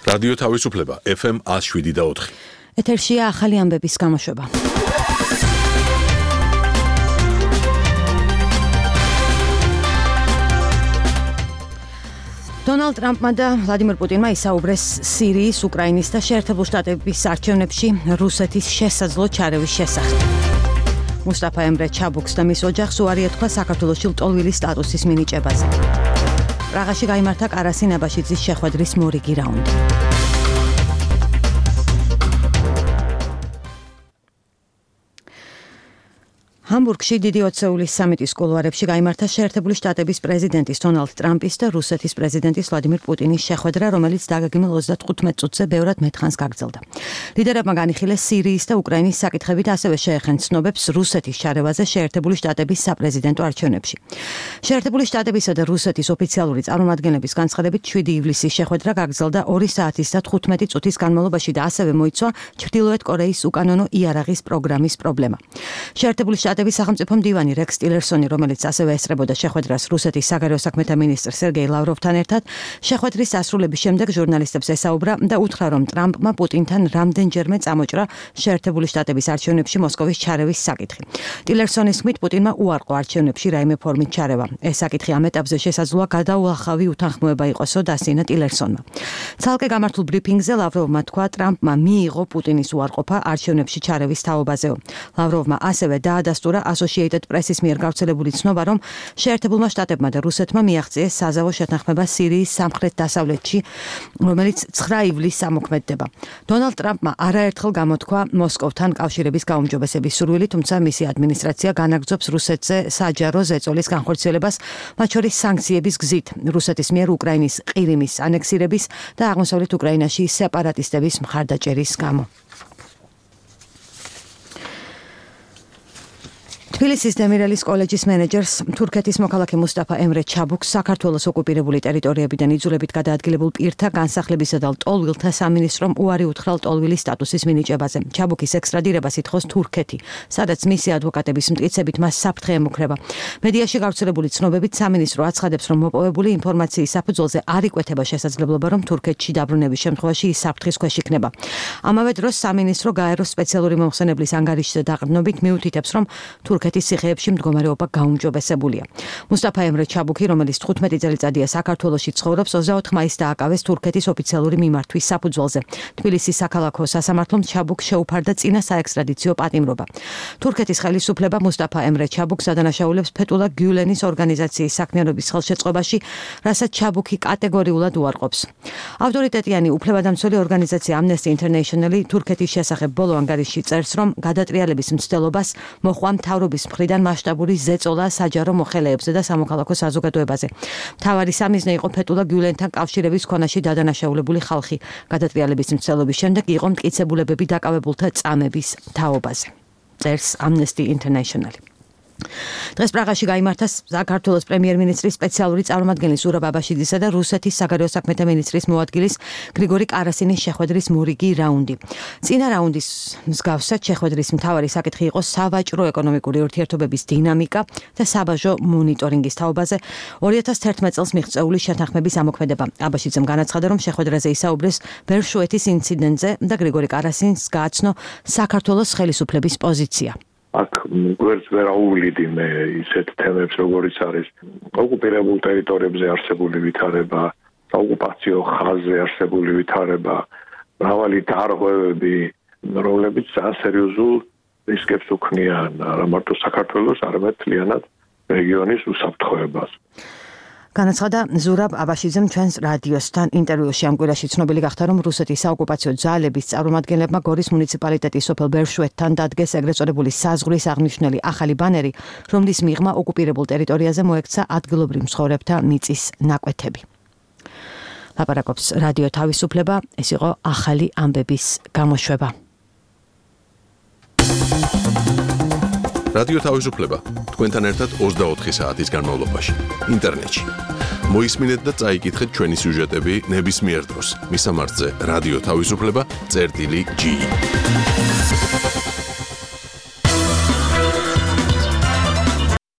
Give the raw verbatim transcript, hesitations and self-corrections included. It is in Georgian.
რადიო თავისუფლება ეფ ემ one oh seven და four. ეთერშია ახალი ამბების გამოშვება. დონალდ ტრამპმა და ვლადიმერ პუტინმა ისაუბრეს სირიის, უკრაინის და შეერთებულ შტატების არჩევნებში რუსეთის შესაძლო ჩარევის შესახებ. მუსტაფა ემრე ჩაბუქს და მის ოჯახს უარი ეთქვა საქართველოში ლტოლვილის სტატუსის მინიჭებაზე. პრაღაში გაიმართა კარასინ აბაშიძის შეხვედრის მორიგი რაუნდი. ჰამბურგში დიდი ოცეულის სამიტის კულუარებში გაიმართა შეერთებული შტატების პრეზიდენტის დონალდ ტრამპის და რუსეთის პრეზიდენტის ვლადიმერ პუტინის შეხვედრა, რომელიც დაგეგმილ ოცდათხუთმეტ წუთზე ბევრად მეტხანს გაგრძელდა. ლიდერებმა განიხილეს სირიის და უკრაინის საკითხებით, ასევე შეეხენ ცნობებს რუსეთის ჩარევაზე შეერთებული შტატების საპრეზიდენტო არჩევნებში. შეერთებული შტატებისა და რუსეთის ოფიციალური წარმომადგენლების განცხადებით შვიდი ივლისის შეხვედრა გაგრძელდა ორი საათის და თხუთმეტი წუთის განმავლობაში და ასევე მოიცვა ჩრდილოეთ კორეის უკანონო იარაღის პროგრამის პრობლემა. შეერთებული შტატების სახელმწიფო მდივანი რექს ტილერსონი, რომელიც ასევე ესწრებოდა შეხვედრას რუსეთის საგარეო საქმეთა მინისტრ სერგეი ლავროვთან ერთად, შეხვედრის დასრულების შემდეგ ჟურნალისტებს ესაუბრა და უთხრა, რომ ტრამპმა პუტინთან რამდენჯერმე წამოჭრა შეერთებული შტატების არჩევნებში მოსკოვის ჩარევის საკითხი. ტილერსონის თქმით, პუტინმა უარყო არჩევნებში რაიმე ფორმით ჩარევა. ეს საკითხი ამ ეტაპზე შესაძლოა გადაუახლავი უთანხმოება იყოსო, დასცინა ტილერსონმა. ცალკე გამართულ ბრიფინგზე ლავროვმა თქვა, ტრამპმა მიიღო პუტინის უარყოფა არჩევნებში ჩარევის თაობაზეო. ლავროვმა ასევე დაადასტურა Associated Press-ის მიერ გავრცელებული ცნობა, რომ შეერთებულმა შტატებმა და რუსეთმა მიაღწიეს საზავო შეთანხმება სირიის სამხრეთ-დასავლეთში, რომელიც ცხრა ივლისს ამოქმედდება. დონალდ ტრამპმა არაერთხელ გამოთქვა მოსკოვთან კავშირების გაუმჯობესების სურვილი, თუმცა მისი ადმინისტრაცია განაგრძობს რუსეთზე საჯარო ზეწოლის განხორციელებას, მათ შორის სანქციების გზით, რუსეთის მიერ უკრაინის ყირიმის ანექსირების და აღმოსავლეთ უკრაინაში სეპარატისტების მხარდაჭერის გამო. თბილისის დემირელის კოლეჯის მენეჯერს თურქეთის მოქალაქე მუსტაფა ემრე ჩაბუქს საქართველოს ოკუპირებული ტერიტორიებიდან იძულებით გადაადგილებულ პირთა განსახლებისა და ლტოლვილთა სამინისტრომ უარი უთხრა ლტოლვილის სტატუსის მინიჭებაზე. ჩაბუქის ექსტრადირებას ითხოვს თურქეთი, სადაც მისი ადვოკატების მტკიცებით მას საფრთხე ემუქრება. მედიაში გავრცელებული ცნობებით სამინისტრო აცხადებს, რომ მოპოვებული ინფორმაციის საფუძველზე არ იკვეთება შესაძლებლობა, რომ თურქეთში დაბრუნების შემთხვევაში ის საფრთხის ქვეშ იქნება. ამავე დროს სამინისტრო გაეროს სპეციალური მომხსენებლის ანგარიშზე დაყრდნობით მიუთითებს, რომ თურქეთის ციხეებში მდგომარეობა გაუმჯობესებულია. მუსტაფა ემრე ჩაბუქი, რომელიც თხუთმეტი წელიწადია საქართველოში ცხოვრობს, ოცდაოთხ მაისს დააკავეს თურქეთის ოფიციალური მიმართვის საფუძველზე. თბილისის საქალაქო სასამართლომ ჩაბუქს შეუფარდა წინა საექსტრადიციო პატიმრობა. თურქეთის ხელისუფლება მუსტაფა ემრე ჩაბუქს ადანაშაულებს ფეტულა გიულენის ორგანიზაციის საქმიანობის ხელშეწყობაში, რასაც ჩაბუქი კატეგორიულად უარყოფს. ავტორიტეტიანი უფლებადამცველი ორგანიზაცია Amnesty International თურქეთის შესახებ ბოლო ანგარიშში წერს, რომ გადატრიალების მცდელობას მოჰყვა მთავრობის მხრიდან მასშტაბური ზეწოლა საჯარო მოხელეებზე და სამოქალაქო საზოგადოებაზე. მთავარი სამიზნე იყო ფეტულა გიულენთან კავშირების ქონაში დადანაშაულებული ხალხი. გადატრიალების მცდელობის შემდეგ იყო მტკიცებულებები დაკავებულთა წამების თაობაზე. წერს Amnesty International. დღეს პრაღაში გაიმართა საქართველოს პრემიერ-მინისტრის სპეციალური წარმომადგენლის ზურაბ აბაშიძისა და რუსეთის საგარეო საქმეთა მინისტრის მოადგილის გრიგორი კარასინის შეხვედრის მორიგი რაუნდი. წინა რაუნდის მსგავსად შეხვედრის მთავარი საკითხი იყო სავაჭრო ეკონომიკური ურთიერთობების დინამიკა და საბაჟო მონიტორინგის თაობაზე ორი ათას თერთმეტ წელს მიღწეული შეთანხმების ამოქმედება. აბაშიძემ განაცხადა, რომ შეხვედრაზე ისაუბრეს ბერშუეთის ინციდენტზე და გრიგორი კარასინს გააცნო საქართველოს ხელისუფლების პოზიცია. აქ გვერდს ვერ აუვლიდი მე ისეთ თემებს, როგორიც არის ოკუპირებულ ტერიტორიებზე არსებული ვითარება, ოკუპაციო ხაზზე არსებული ვითარება, მრავალი დარღვევები, რომლებიც ძალიან სერიოზულ რისკებს უქმნიან არა მარტო საქართველოს, არამედ მთლიანად რეგიონის უსაფრთხოებას. განაცხადა ზურაბ აბაშიძემ ჩვენს რადიოსთან ინტერვიუში. ამ კვირაში ცნობილი გახდა, რომ რუსეთის საოკუპაციო ძალების წარმომადგენლებმა გორის მუნიციპალიტეტის სოფელ ბერშუეთთან დადგეს ეგრეთ წოდებული საზღვრის აღნიშნული ახალი ბანერი, რომლის მიღმა ოკუპირებულ ტერიტორიაზე მოექცა ადგილობრივ მცხოვრებთა მიწის ნაკვეთები. ლაპარაკობს რადიო თავისუფლება, ეს იყო ახალი ამბების გამოშვება. რადიო თავისუფლება თქვენთან ერთად ოცდაოთხი საათის განმავლობაში ინტერნეტში. მოისმინეთ და წაიკითხეთ ჩვენი სიუჟეტები ნებისმიერ დროს. მისამართზე რადიო თავისუფლება წერტილი ჯი.